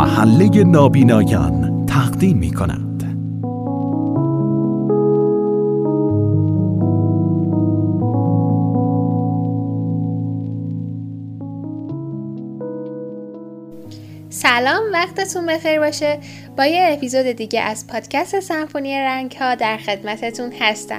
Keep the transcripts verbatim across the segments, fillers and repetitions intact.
محله نابینایان تقدیم می کند. سلام، وقتتون بخیر باشه. با یه اپیزود دیگه از پادکست سمفونی رنگ ها در خدمتتون هستم.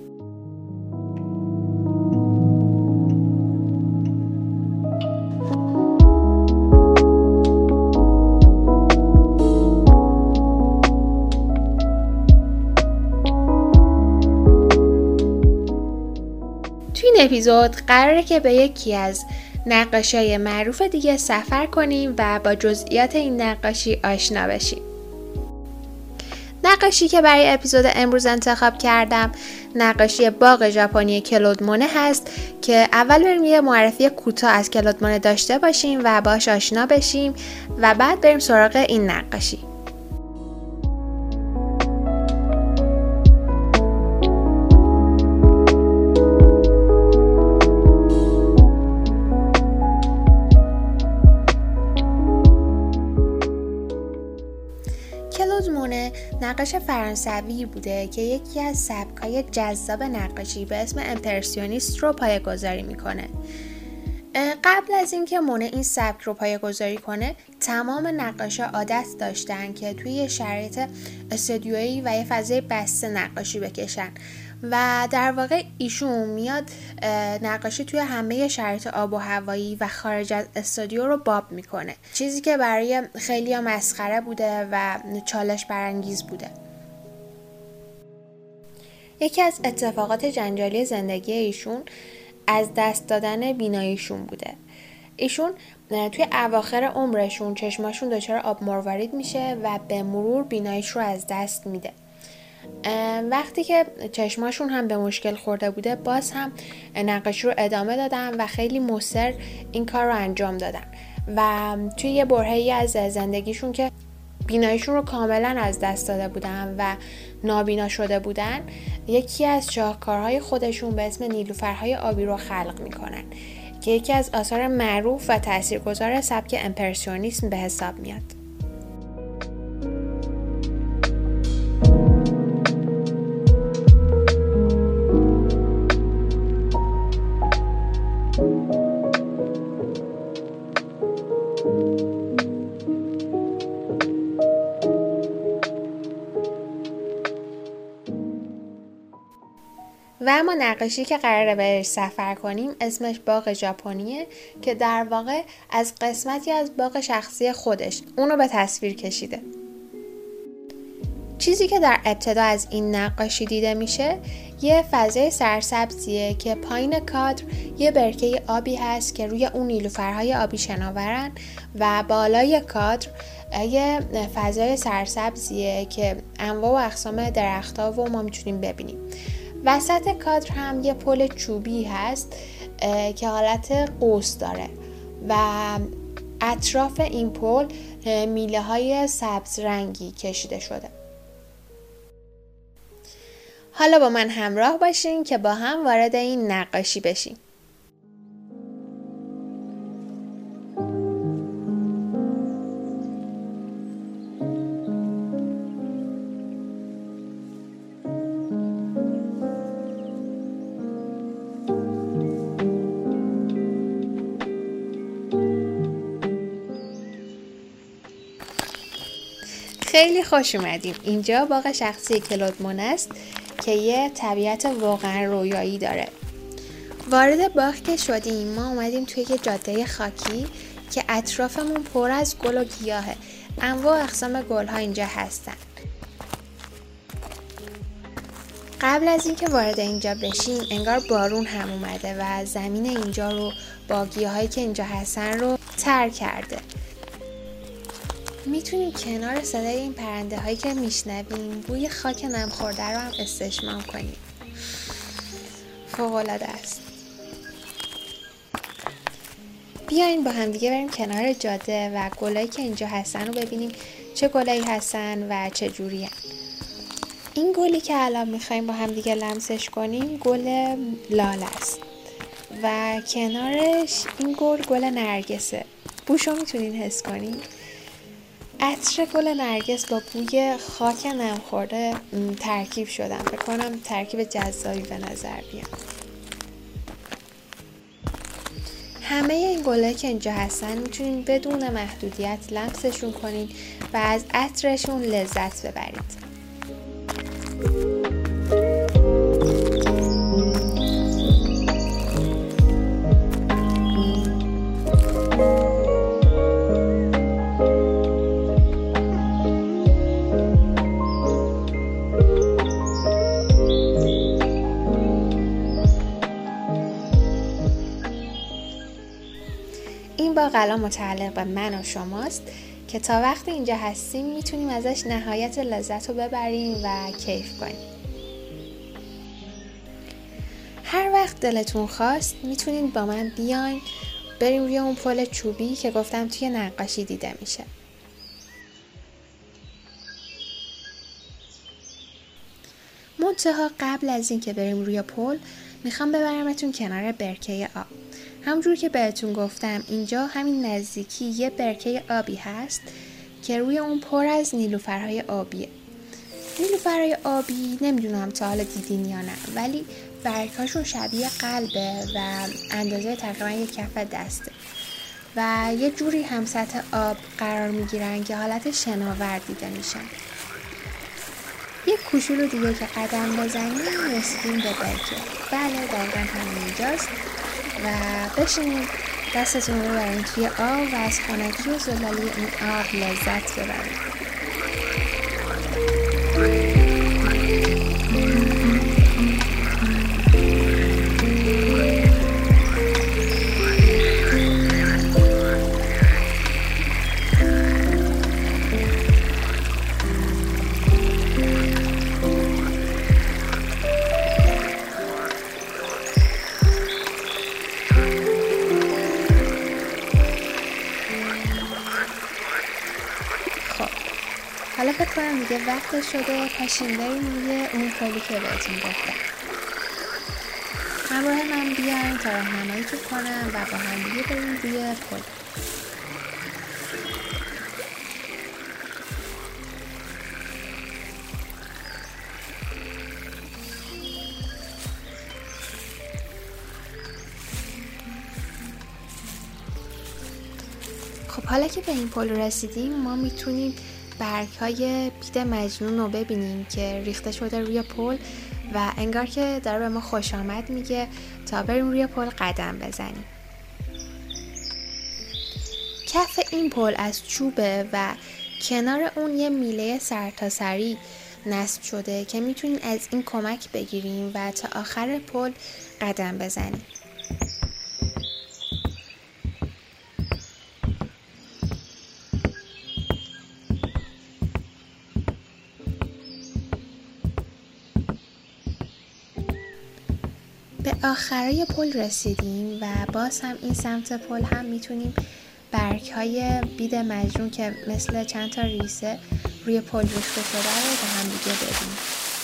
تو این اپیزود قراره که به یکی از نقاشی‌های معروف دیگه سفر کنیم و با جزئیات این نقاشی آشنا بشیم. نقاشی که برای اپیزود امروز انتخاب کردم نقاشی باغ ژاپنی کلود مونه هست که اول بریم یه معرفی کوتاه از کلود مونه داشته باشیم و باهاش آشنا بشیم و بعد بریم سراغ این نقاشی. کلود مونه نقاش فرانسوی بوده که یکی از سبک‌های جذاب نقاشی به اسم امپرسیونیست رو پایه‌گذاری میکنه. قبل از اینکه مونه این سبک رو پایه‌گذاری کنه، تمام نقاشا عادت داشتن که توی شرایط استودیویی و یه فضای بسته نقاشی بکشن و در واقع ایشون میاد نقاشی توی همه شرایط آب و هوایی و خارج از استودیو رو باب میکنه، چیزی که برای خیلی‌ها مسخره بوده و چالش برانگیز بوده. یکی از اتفاقات جنجالی زندگی ایشون از دست دادن بیناییشون بوده. ایشون توی اواخر عمرشون چشماشون دچار آب مروارید میشه و به مرور بیناییش رو از دست میده. وقتی که چشماشون هم به مشکل خورده بوده، باز هم نقاشی رو ادامه دادن و خیلی مصر این کار رو انجام دادن و توی یه برهه‌ای از زندگیشون که بیناییشون رو کاملا از دست داده بودن و نابینا شده بودن، یکی از شاهکارهای خودشون به اسم نیلوفرهای آبی رو خلق میکنن که یکی از آثار معروف و تاثیرگذار سبک امپرسیونیسم به حساب میاد. و اما نقاشی که قراره بهش سفر کنیم اسمش باغ ژاپنیه که در واقع از قسمتی از باغ شخصی خودش اونو به تصویر کشیده. چیزی که در ابتدا از این نقاشی دیده میشه یه فضای سرسبزیه که پایین کادر یه برکه آبی هست که روی اون نیلوفرهای آبی شناورن و بالای کادر یه فضای سرسبزیه که انواع و اقسام درخت‌ها و ما میتونیم ببینیم. وسط کادر هم یه پل چوبی هست که حالت قوس داره و اطراف این پل میله های سبز رنگی کشیده شده. حالا با من همراه باشین که با هم وارد این نقاشی بشیم. خیلی خوش اومدیم. اینجا باغ شخصی کلود مونه است که یه طبیعت واقعا رویایی داره. وارد باغ که شدیم ما اومدیم توی یه جاده خاکی که اطرافمون پر از گل و گیاهه. انواع و اقسام گل‌ها اینجا هستن. قبل از اینکه وارد اینجا بشیم انگار بارون هم اومده و زمین اینجا رو با گیاهایی که اینجا هستن رو تر کرده. میتونیم کنار صدای این پرنده هایی که میشنویم بوی خاک نم خورده رو هم استشمام کنیم. فوق العاده است. بیاین با هم دیگه بریم کنار جاده و گلایی که اینجا هستن رو ببینیم چه گلایی هستن و چه جوری هستن. این گلی که الان میخوایم با هم دیگه لمسش کنیم گل لال است و کنارش این گل گل نرگسه. بوشو میتونین حس کنین. عطر گل نرگس با بوی خاک نمخورده ترکیب شدن. فکر کنم ترکیب جذابی به نظر بیاد. همه این گل‌هایی که اینجا هستن میتونین بدون محدودیت لمسشون کنین و از عطرشون لذت ببرید. این باغ الان متعلق به من و شماست که تا وقتی اینجا هستیم میتونیم ازش نهایت لذت رو ببریم و کیف کنیم. هر وقت دلتون خواست میتونید با من بیاین بریم روی اون پل چوبی که گفتم توی نقاشی دیده میشه. منتها قبل از این که بریم روی پل میخوام ببرمتون کنار برکه آب. همونجور که بهتون گفتم اینجا همین نزدیکی یه برکه آبی هست که روی اون پر از نیلوفرهای آبیه. نیلوفرهای آبی نمیدونم تا حالا دیدین یا نه، ولی برگهاشون شبیه قلبه و اندازه تقریبا یک کف دسته و یه جوری هم سطح آب قرار میگیرن که حالت شناور دیده میشن. یک کوچولو دیگه که قدم بزنیم رسیدیم به برکه. بله دقیقا همین اینجاست و بشینید دستتون رو ببرین توی آب و از خنکی و زلالی این آب لذت ببرید. حالا فکر کنم دیگه وقت شده پاشیم بریم روی اون پلی که بهتون گفتم. همراه من بیاین تا راهنماییتون کنم و با هم دیگه بریم روی پل. خب حالا که به این پل رسیدیم ما میتونیم برگ‌های بید مجنون رو ببینیم که ریخته شده روی پل و انگار که داره به ما خوش آمد میگه تا بریم روی پل قدم بزنیم. کف این پل از چوبه و کنار اون یه میله سرتاسری نصب شده که میتونیم از این کمک بگیریم و تا آخر پل قدم بزنیم. به آخرای پل رسیدیم و باز هم این سمت پل هم میتونیم برگ‌های بید مجنون که مثل چند تا ریسه روی پل ریخته شده رو به هم دیگه ببینیم.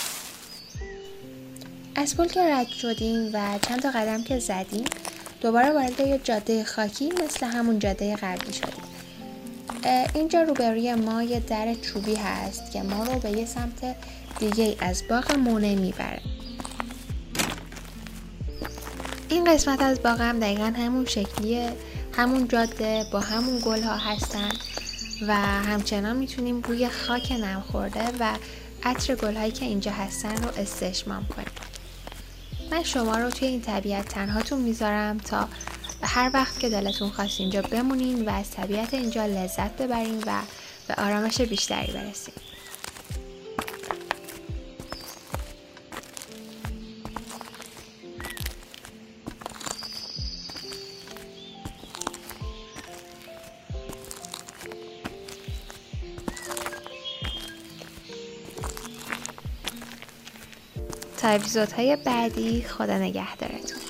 از پل که رد شدیم و چند تا قدم که زدیم دوباره وارد یه جاده خاکی مثل همون جاده قبلی شدیم. اینجا روبروی ما یه در چوبی هست که ما رو به یه سمت دیگه از باغ مونه میبره. این قسمت از باغ هم دقیقا همون شکلیه، همون جاده با همون گل ها هستن و همچنان میتونیم روی خاک نمخورده و عطر گل هایی که اینجا هستن رو استشمام کنیم. من شما رو توی این طبیعت تنهاتون میذارم تا هر وقت که دلتون خواست اینجا بمونین و از طبیعت اینجا لذت ببرین و به آرامش بیشتری برسین. تا اپیزودهای بعدی خدا نگهدارتون.